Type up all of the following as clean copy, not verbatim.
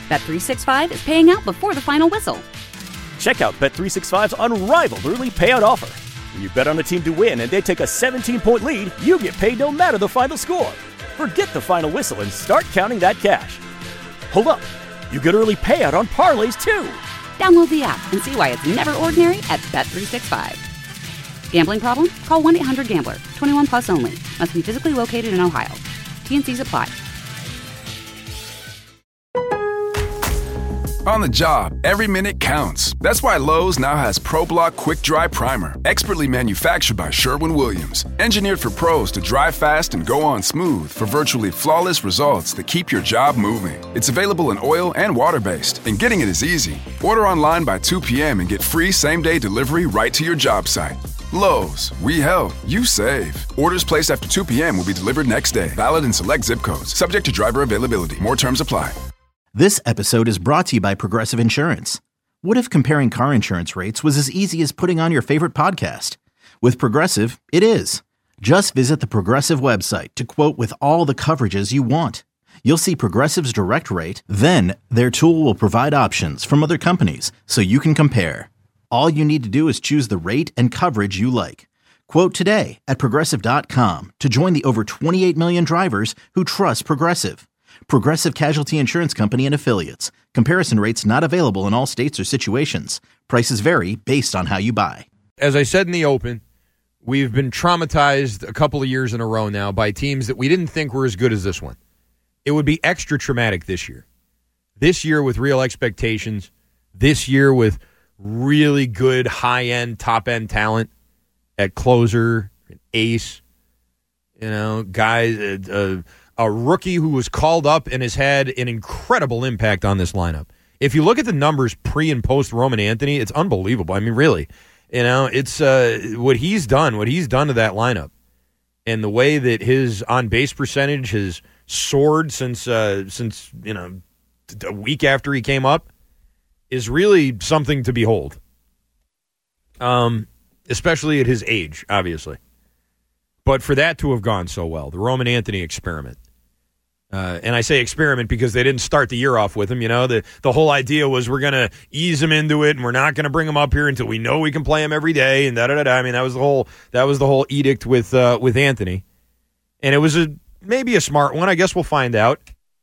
Bet365 is paying out before the final whistle. Check out Bet365's unrivaled early payout offer. When you bet on a team to win and they take a 17-point lead, you get paid no matter the final score. Forget the final whistle and start counting that cash. Hold up. You get early payout on parlays, too. Download the app and see why it's never ordinary at Bet365. Gambling problem? Call 1-800-GAMBLER. 21 plus only. Must be physically located in Ohio. T&Cs apply. On the job, every minute counts. That's why Lowe's now has ProBlock Quick Dry Primer, expertly manufactured by Sherwin-Williams. Engineered for pros to dry fast and go on smooth for virtually flawless results that keep your job moving. It's available in oil and water-based, and getting it is easy. Order online by 2 p.m. and get free same-day delivery right to your job site. Lowe's, we help, you save. Orders placed after 2 p.m. will be delivered next day. Valid in select zip codes. Subject to driver availability. More terms apply. This episode is brought to you by Progressive Insurance. What if comparing car insurance rates was as easy as putting on your favorite podcast? With Progressive, it is. Just visit the Progressive website to quote with all the coverages you want. You'll see Progressive's direct rate, then their tool will provide options from other companies so you can compare. All you need to do is choose the rate and coverage you like. Quote today at Progressive.com to join the over 28 million drivers who trust Progressive. Progressive Casualty Insurance Company and Affiliates. Comparison rates not available in all states or situations. Prices vary based on how you buy. As I said in the open, we've been traumatized a couple of years in a row now by teams that we didn't think were as good as this one. It would be extra traumatic this year. This year with real expectations. This year with really good high-end, top-end talent at closer, ace, guys, a rookie who was called up and has had an incredible impact on this lineup. If you look at the numbers pre and post Roman Anthony, it's unbelievable. I mean, really, it's what he's done to that lineup, and the way that his on base percentage has soared since a week after he came up is really something to behold. Especially at his age, obviously. But for that to have gone so well, the Roman Anthony experiment. And I say experiment because they didn't start the year off with him. The whole idea was we're going to ease him into it, and we're not going to bring him up here until we know we can play him every day. And da-da-da-da. I mean, that was the whole edict with Anthony. And it was maybe a smart one. I guess we'll find out.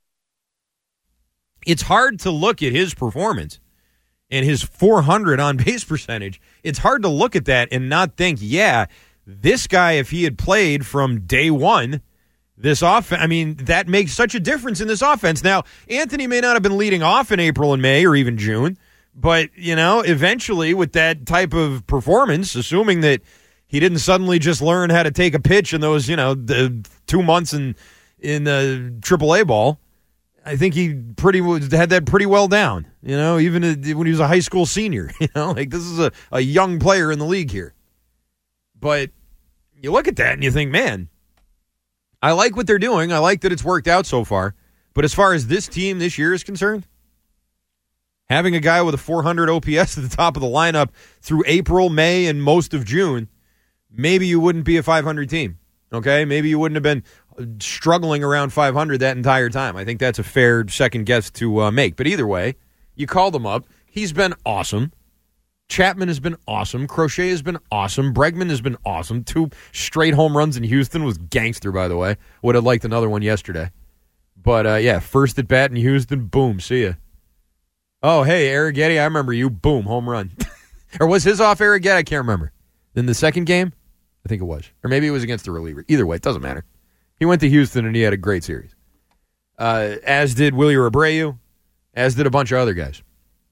It's hard to look at his performance and his 400 on base percentage. It's hard to look at that and not think, yeah, this guy, if he had played from day one, this offense, I mean, that makes such a difference in this offense. Now, Anthony may not have been leading off in April and May or even June, but, eventually with that type of performance, assuming that he didn't suddenly just learn how to take a pitch in those, the 2 months in the AAA ball, I think he had that pretty well down, even when he was a high school senior. This is a young player in the league here. But you look at that and you think, man, I like what they're doing. I like that it's worked out so far. But as far as this team this year is concerned, having a guy with a 400 OPS at the top of the lineup through April, May, and most of June, maybe you wouldn't be a 500 team, okay? Maybe you wouldn't have been struggling around 500 that entire time. I think that's a fair second guess to make. But either way, you called him up. He's been awesome. Chapman has been awesome. Crochet has been awesome. Bregman has been awesome. 2 straight home runs in Houston was gangster, by the way. Would have liked another one yesterday. But, first at bat in Houston, boom, see ya. Oh, hey, Arrighetti, I remember you. Boom, home run. Or was his off Arrighetti? I can't remember. In the second game? I think it was. Or maybe it was against the reliever. Either way, it doesn't matter. He went to Houston, and he had a great series. As did Willie Abreu, as did a bunch of other guys.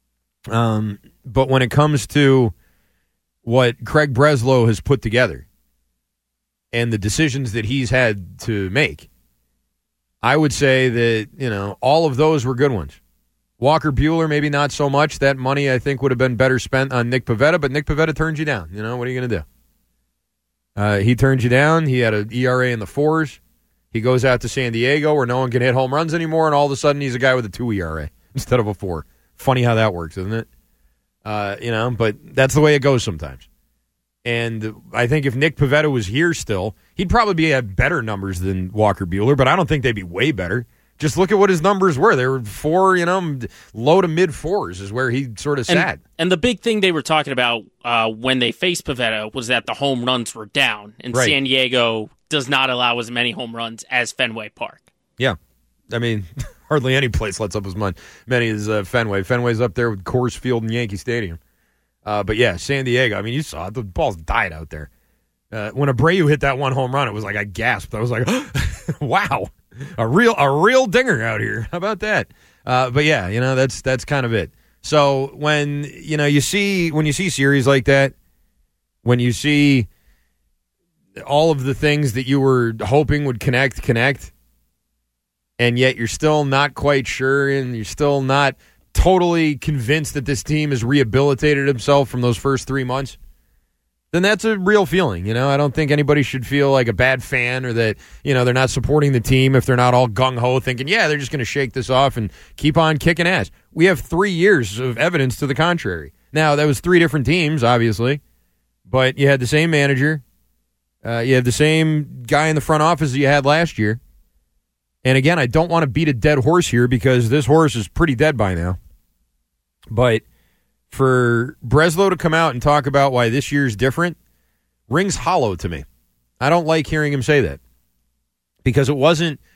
But when it comes to what Craig Breslow has put together and the decisions that he's had to make, I would say that, all of those were good ones. Walker Buehler, maybe not so much. That money, I think, would have been better spent on Nick Pivetta, but Nick Pivetta turned you down. What are you going to do? He turned you down. He had an ERA in the 4s. He goes out to San Diego where no one can hit home runs anymore, and all of a sudden he's a guy with a 2 ERA instead of a 4. Funny how that works, isn't it? But that's the way it goes sometimes. And I think if Nick Pivetta was here still, he'd probably be at better numbers than Walker Buehler, but I don't think they'd be way better. Just look at what his numbers were. They were 4, low to mid 4s is where he sort of sat. And the big thing they were talking about when they faced Pivetta was that the home runs were down. And right. San Diego does not allow as many home runs as Fenway Park. Yeah. I mean, hardly any place lets up as many as Fenway. Fenway's up there with Coors Field and Yankee Stadium. But yeah, San Diego, I mean, you saw it. The balls died out there. When Abreu hit that one home run, it was like I gasped. I was like, wow. A real dinger out here. How about that? But yeah, that's kind of it. So when you see series like that, when you see all of the things that you were hoping would connect, and yet you're still not quite sure, and you're still not totally convinced that this team has rehabilitated himself from those first 3 months, then that's a real feeling. I don't think anybody should feel like a bad fan or that, they're not supporting the team if they're not all gung-ho thinking, yeah, they're just going to shake this off and keep on kicking ass. We have 3 years of evidence to the contrary. Now, that was 3 different teams, obviously, but you had the same manager. You have the same guy in the front office that you had last year. And again, I don't want to beat a dead horse here because this horse is pretty dead by now. But for Breslow to come out and talk about why this year's different rings hollow to me. I don't like hearing him say that because at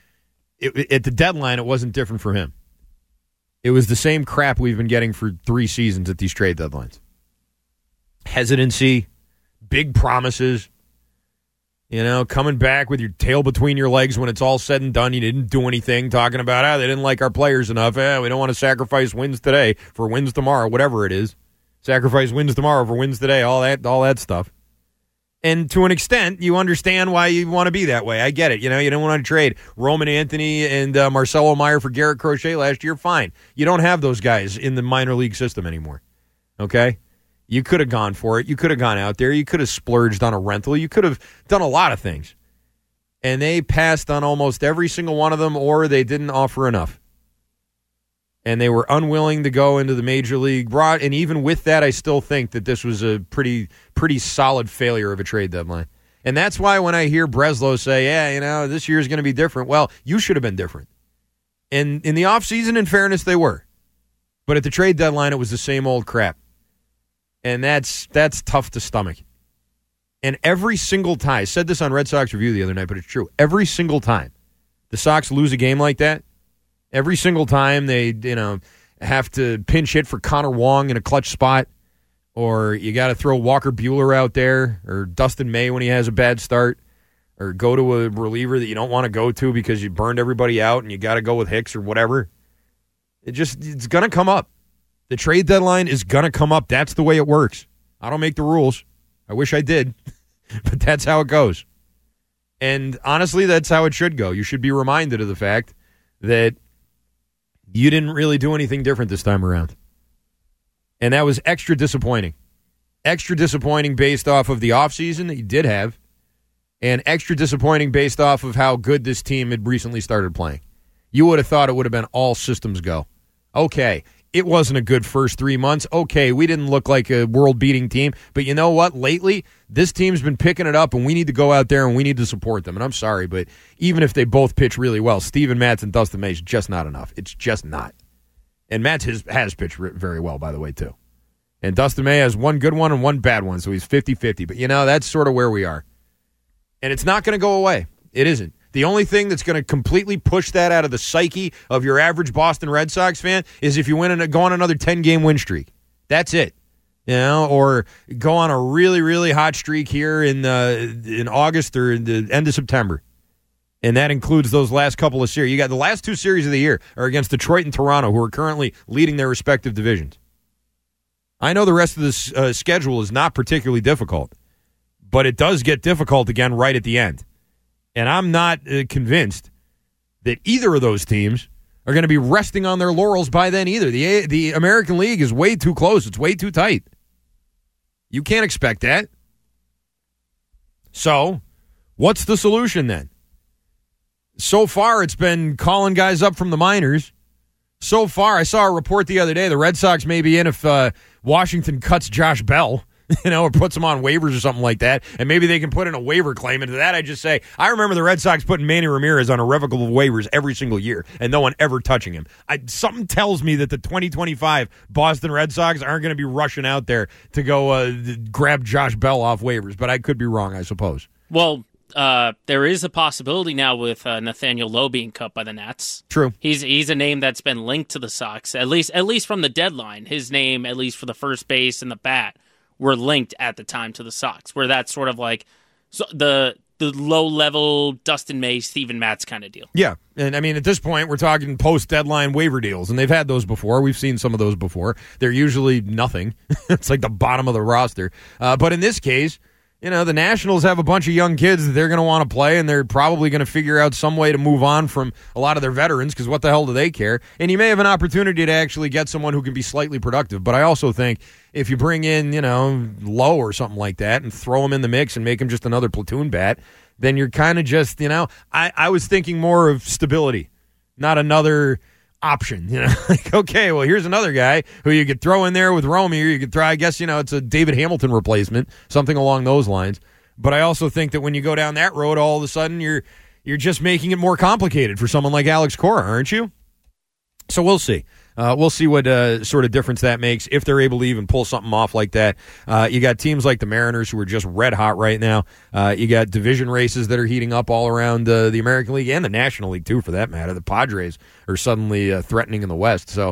the deadline, it wasn't different for him. It was the same crap we've been getting for 3 seasons at these trade deadlines. Hesitancy, big promises, coming back with your tail between your legs when it's all said and done. You didn't do anything, talking about, they didn't like our players enough. We don't want to sacrifice wins today for wins tomorrow, whatever it is. Sacrifice wins tomorrow for wins today, all that stuff. And to an extent, you understand why you want to be that way. I get it. You don't want to trade Roman Anthony and Marcelo Meyer for Garrett Crochet last year. Fine. You don't have those guys in the minor league system anymore. Okay? You could have gone for it. You could have gone out there. You could have splurged on a rental. You could have done a lot of things. And they passed on almost every single one of them, or they didn't offer enough. And they were unwilling to go into the major league. And even with that, I still think that this was a pretty solid failure of a trade deadline. And that's why when I hear Breslow say, this year's going to be different, well, you should have been different. And in the offseason, in fairness, they were. But at the trade deadline, it was the same old crap. And that's tough to stomach. And every single time, I said this on Red Sox Review the other night, but it's true. Every single time the Sox lose a game like that, every single time they have to pinch hit for Connor Wong in a clutch spot, or you got to throw Walker Buehler out there, or Dustin May when he has a bad start, or go to a reliever that you don't want to go to because you burned everybody out and you got to go with Hicks or whatever. It's going to come up. The trade deadline is going to come up. That's the way it works. I don't make the rules. I wish I did, but that's how it goes. And honestly, that's how it should go. You should be reminded of the fact that you didn't really do anything different this time around. And that was extra disappointing. Extra disappointing based off of the offseason that you did have, and extra disappointing based off of how good this team had recently started playing. You would have thought it would have been all systems go. Okay, it wasn't a good first 3 months. Okay, we didn't look like a world-beating team. But you know what? Lately, this team's been picking it up, and we need to go out there and we need to support them. And I'm sorry, but even if they both pitch really well, Steven Matz and Dustin May is just not enough. It's just not. And Matz has pitched very well, by the way, too. And Dustin May has one good one and one bad one, so he's 50-50. But, that's sort of where we are. And it's not going to go away. It isn't. The only thing that's going to completely push that out of the psyche of your average Boston Red Sox fan is if you go on another 10-game win streak. That's it. Or go on a really, really hot streak here in August or in the end of September. And that includes those last couple of series. You got the last 2 series of the year are against Detroit and Toronto, who are currently leading their respective divisions. I know the rest of this schedule is not particularly difficult, but it does get difficult again right at the end. And I'm not convinced that either of those teams are going to be resting on their laurels by then either. The American League is way too close. It's way too tight. You can't expect that. So, what's the solution then? So far, it's been calling guys up from the minors. So far, I saw a report the other day, the Red Sox may be in if Washington cuts Josh Bell. or puts them on waivers or something like that, and maybe they can put in a waiver claim. And to that, I just say, I remember the Red Sox putting Manny Ramirez on irrevocable waivers every single year, and no one ever touching him. Something tells me that the 2025 Boston Red Sox aren't going to be rushing out there to go grab Josh Bell off waivers, but I could be wrong, I suppose. Well, there is a possibility now with Nathaniel Lowe being cut by the Nats. True. He's a name that's been linked to the Sox, at least from the deadline. His name, at least for the first base and the bat, were linked at the time to the Sox, where that's sort of like the low-level Dustin May, Steven Matz kind of deal. Yeah, and I mean, at this point, we're talking post-deadline waiver deals, and they've had those before. We've seen some of those before. They're usually nothing. It's like the bottom of the roster. But in this case, the Nationals have a bunch of young kids that they're going to want to play, and they're probably going to figure out some way to move on from a lot of their veterans, because what the hell do they care? And you may have an opportunity to actually get someone who can be slightly productive. But I also think if you bring in, Lowe or something like that and throw him in the mix and make him just another platoon bat, then you're kind of just, I was thinking more of stability, not another option. Like, okay, well, here's another guy who you could throw in there with Romy, or you could try, I guess, it's a David Hamilton replacement, something along those lines. But I also think that when you go down that road, all of a sudden you're just making it more complicated for someone like Alex Cora, aren't you? So we'll see. We'll see what sort of difference that makes, if they're able to even pull something off like that. You got teams like the Mariners who are just red hot right now. You got division races that are heating up all around the American League and the National League, too, for that matter. The Padres are suddenly threatening in the West. So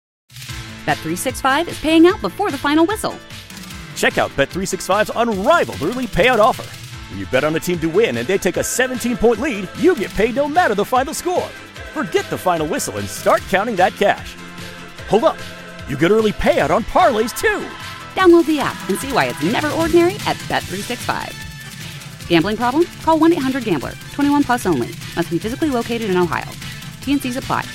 Bet365 is paying out before the final whistle. Check out Bet365's unrivaled early payout offer. When you bet on a team to win and they take a 17-point lead, you get paid no matter the final score. Forget the final whistle and start counting that cash. Hold up. You get early payout on parlays, too. Download the app and see why it's never ordinary at Bet365. Gambling problem? Call 1-800-GAMBLER. 21 plus only. Must be physically located in Ohio. T&Cs apply.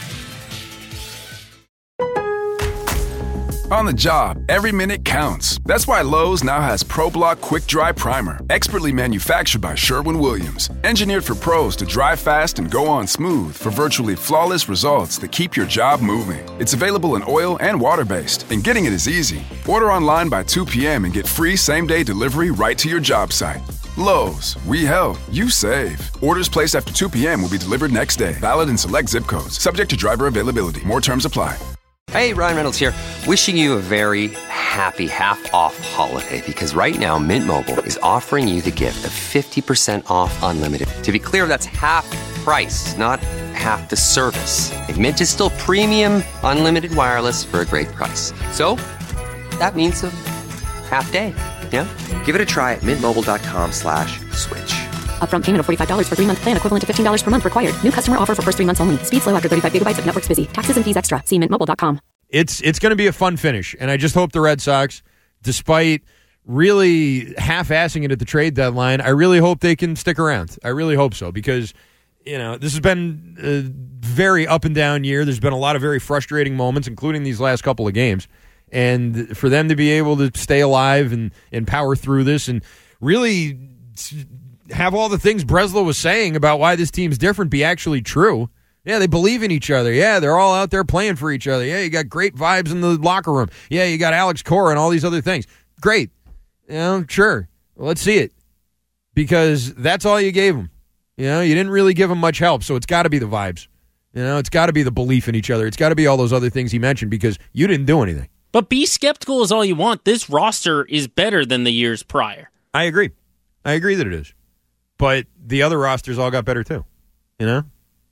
On the job, every minute counts. That's why Lowe's now has ProBlock Quick Dry Primer, expertly manufactured by Sherwin-Williams. Engineered for pros to dry fast and go on smooth for virtually flawless results that keep your job moving. It's available in oil and water-based, and getting it is easy. Order online by 2 p.m. and get free same-day delivery right to your job site. Lowe's, we help, you save. Orders placed after 2 p.m. will be delivered next day. Valid in select zip codes. Subject to driver availability. More terms apply. Hey, Ryan Reynolds here. Wishing you a very happy half-off holiday, because right now Mint Mobile is offering you the gift of 50% off unlimited. To be clear, that's half price, not half the service. And Mint is still premium unlimited wireless for a great price. So that means a half day. Yeah? Give it a try at mintmobile.com/switch. Upfront payment of $45 for 3-month plan, equivalent to $15 per month required. New customer offer for first 3 months only. Speed slow after 35 gigabytes if network's busy. Taxes and fees extra. See mintmobile.com. It's going to be a fun finish, and I just hope the Red Sox, despite really half-assing it at the trade deadline, I really hope they can stick around. I really hope so, because this has been a very up-and-down year. There's been a lot of very frustrating moments, including these last couple of games. And for them to be able to stay alive and power through this and really have all the things Breslow was saying about why this team's different be actually true. Yeah, they believe in each other. Yeah, they're all out there playing for each other. Yeah, you got great vibes in the locker room. Yeah, you got Alex Cora and all these other things. Great. Sure. Well, let's see it. Because that's all you gave them. You didn't really give them much help, so it's got to be the vibes. It's got to be the belief in each other. It's got to be all those other things he mentioned, because you didn't do anything. But be skeptical as all you want. This roster is better than the years prior. I agree that it is. But the other rosters all got better too, And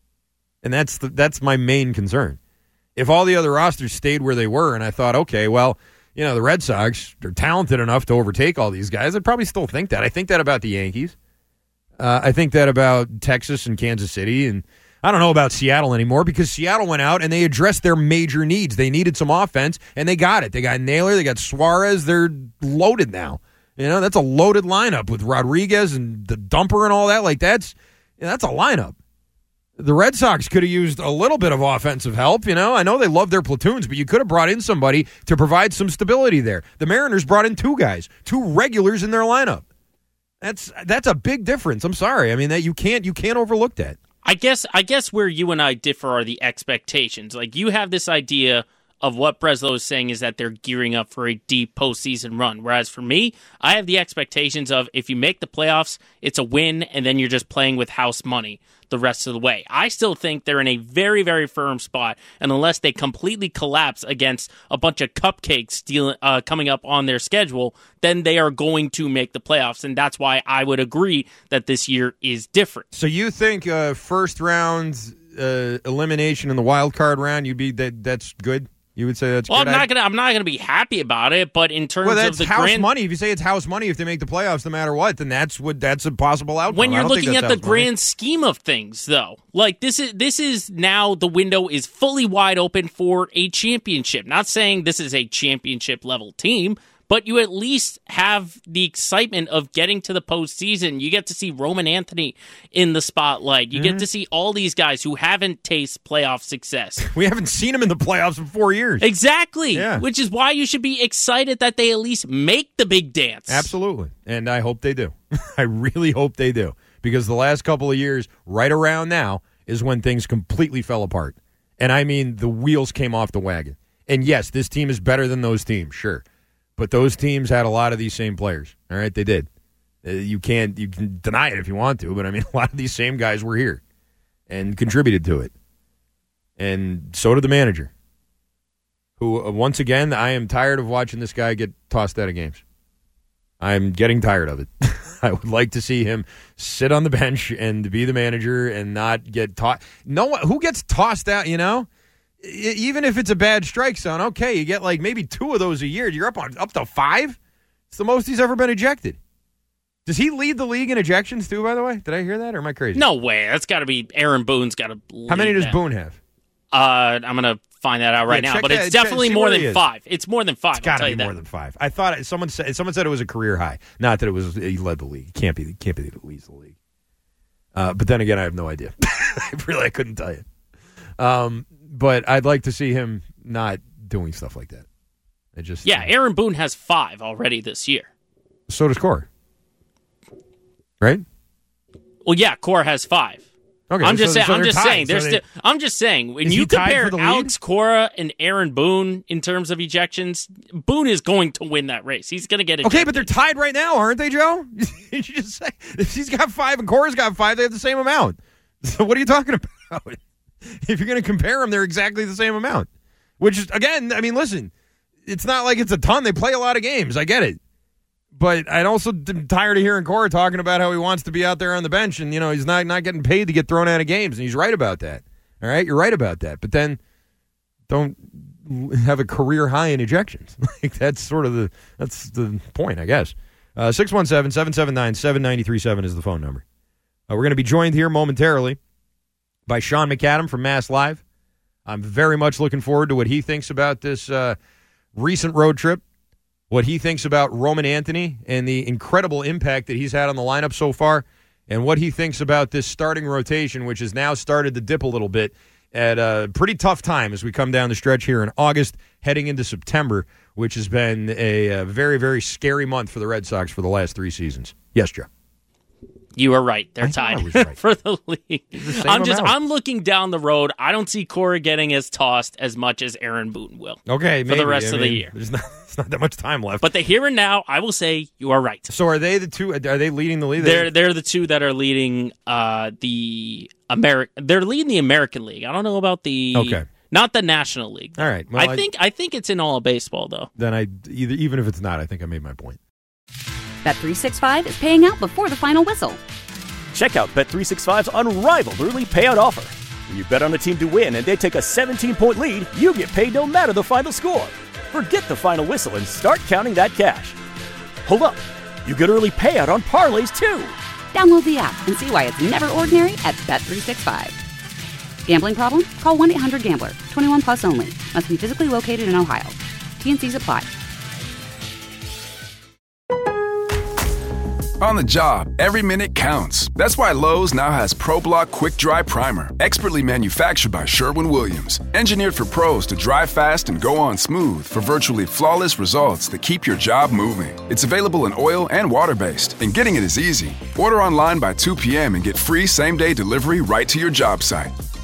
that's my main concern. If all the other rosters stayed where they were, and I thought, okay, well, the Red Sox are talented enough to overtake all these guys, I'd probably still think that. I think that about the Yankees. I think that about Texas and Kansas City, and I don't know about Seattle anymore, because Seattle went out and they addressed their major needs. They needed some offense, and they got it. They got Naylor, they got Suarez. They're loaded now. That's a loaded lineup with Rodriguez and the dumper and all that. Like, that's a lineup. The Red Sox could have used a little bit of offensive help. I know they love their platoons, but you could have brought in somebody to provide some stability there. The Mariners brought in 2 guys, 2 regulars in their lineup. That's a big difference. I'm sorry. I mean, that you can't overlook that. I guess where you and I differ are the expectations. Like, you have this idea of what Breslow is saying is that they're gearing up for a deep postseason run. Whereas for me, I have the expectations of if you make the playoffs, it's a win, and then you're just playing with house money the rest of the way. I still think they're in a very, very firm spot, and unless they completely collapse against a bunch of cupcakes coming up on their schedule, then they are going to make the playoffs, and that's why I would agree that this year is different. So you think first round elimination in the wild card round, that's good? You would say that's good? Well, I'm not gonna be happy about it, but in terms that's of the house money. If you say it's house money, if they make the playoffs, no matter what, then that's a possible outcome. When you're looking at the grand scheme of things, though, like this is now the window is fully wide open for a championship. Not saying this is a championship level team, but you at least have the excitement of getting to the postseason. You get to see Roman Anthony in the spotlight. You get to see all these guys who haven't tasted playoff success. We haven't seen them in the playoffs in 4 years. Exactly. Yeah. Which is why you should be excited that they at least make the big dance. Absolutely. And I hope they do. I really hope they do. Because the last couple of years, right around now, is when things completely fell apart. And I mean, the wheels came off the wagon. And yes, this team is better than those teams, sure. But those teams had a lot of these same players. All right, they did. You can deny it if you want to, but I mean, a lot of these same guys were here and contributed to it. And so did the manager, who, once again, I am tired of watching this guy get tossed out of games. I'm getting tired of it. I would like to see him sit on the bench and be the manager and not get tossed. Who gets tossed out, you know? Even if it's a bad strike zone, okay, you get like maybe 2 of those a year. You're up to 5? It's the most he's ever been ejected. Does he lead the league in ejections too, by the way? Did I hear that, or am I crazy? No way. That's got to be Aaron Boone's got to lead. How many does that. Boone have? I'm going to find that out right now, but it's definitely more than 5. It's more than 5. It's got to be more than 5. I thought someone said it was a career high. Not that he led the league. He can't be that he leads the league. But then again, I have no idea. I couldn't tell you. But I'd like to see him not doing stuff like that. Aaron Boone has 5 already this year. So does Cora. Right? Well, yeah, Cora has 5. Okay, I'm just saying. When you compare Alex Cora and Aaron Boone in terms of ejections, Boone is going to win that race. He's going to get ejected. Okay, but they're tied right now, aren't they, Joe? Did you just say if he's got 5 and Cora's got 5, they have the same amount. So what are you talking about? If you're going to compare them, they're exactly the same amount. Which is, again, I mean, listen, it's not like it's a ton. They play a lot of games. I get it. But I also am tired of hearing Cora talking about how he wants to be out there on the bench and, he's not getting paid to get thrown out of games. And he's right about that. All right? You're right about that. But then don't have a career high in ejections. That's the point, I guess. 617-779-7937 is the phone number. We're going to be joined here momentarily by Sean McAdam from Mass Live. I'm very much looking forward to what he thinks about this recent road trip, what he thinks about Roman Anthony and the incredible impact that he's had on the lineup so far, and what he thinks about this starting rotation, which has now started to dip a little bit at a pretty tough time as we come down the stretch here in August, heading into September, which has been a very, very scary month for the Red Sox for the last 3 seasons. Yes, Joe. You are right. They're tied for the league. I'm looking down the road. I don't see Cora getting as tossed as much as Aaron Boone will. Okay, for the rest of the year. There's not that much time left. But the here and now, I will say you are right. So are they the two? Are they leading the league? They're the two that are leading the American. They're leading the American League. I don't know about the not the National League. All right. Well, I think it's in all of baseball though. Then even if it's not, I think I made my point. Bet365 is paying out before the final whistle. Check out Bet365's unrivaled early payout offer. When you bet on a team to win and they take a 17-point lead, you get paid no matter the final score. Forget the final whistle and start counting that cash. Hold up. You get early payout on parlays, too. Download the app and see why it's never ordinary at Bet365. Gambling problem? Call 1-800-GAMBLER. 21 plus only. Must be physically located in Ohio. T&Cs apply. On the job, every minute counts. That's why Lowe's now has ProBlock Quick Dry Primer, expertly manufactured by Sherwin-Williams. Engineered for pros to dry fast and go on smooth for virtually flawless results that keep your job moving. It's available in oil and water-based, and getting it is easy. Order online by 2 p.m. and get free same-day delivery right to your job site.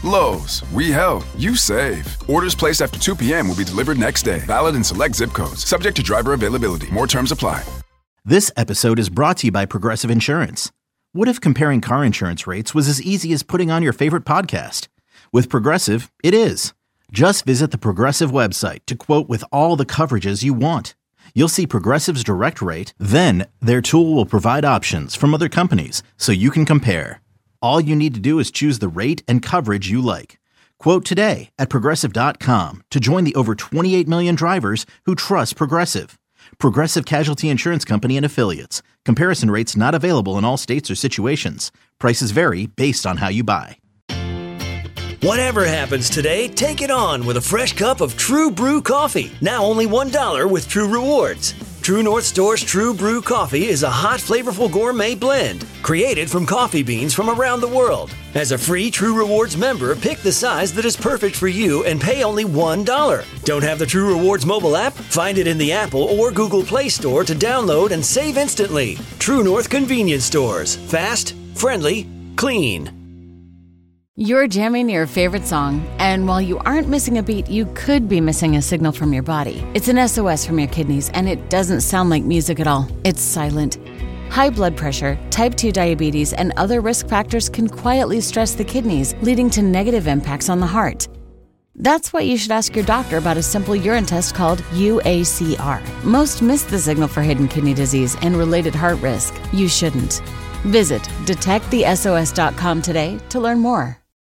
Lowe's, we help, you save. Orders placed after 2 p.m. will be delivered next day. Valid in select zip codes. Subject to driver availability. More terms apply. This episode is brought to you by Progressive Insurance. What if comparing car insurance rates was as easy as putting on your favorite podcast? With Progressive, it is. Just visit the Progressive website to quote with all the coverages you want. You'll see Progressive's direct rate, then their tool will provide options from other companies so you can compare. All you need to do is choose the rate and coverage you like. Quote today at Progressive.com to join the over 28 million drivers who trust Progressive. Progressive Casualty Insurance Company and Affiliates. Comparison rates not available in all states or situations. Prices vary based on how you buy. Whatever happens today, take it on with a fresh cup of True Brew coffee. Now only $1 with True Rewards. True North Store's True Brew coffee is a hot, flavorful gourmet blend created from coffee beans from around the world. As a free True Rewards member, pick the size that is perfect for you and pay only $1. Don't have the True Rewards mobile app? Find it in the Apple or Google Play Store to download and save instantly. True North Convenience Stores. Fast, friendly, clean. You're jamming your favorite song, and while you aren't missing a beat, you could be missing a signal from your body. It's an SOS from your kidneys, and it doesn't sound like music at all. It's silent. High blood pressure, type 2 diabetes, and other risk factors can quietly stress the kidneys, leading to negative impacts on the heart. That's why you should ask your doctor about a simple urine test called UACR. Most miss the signal for hidden kidney disease and related heart risk. You shouldn't. Visit detectthesos.com today to learn more.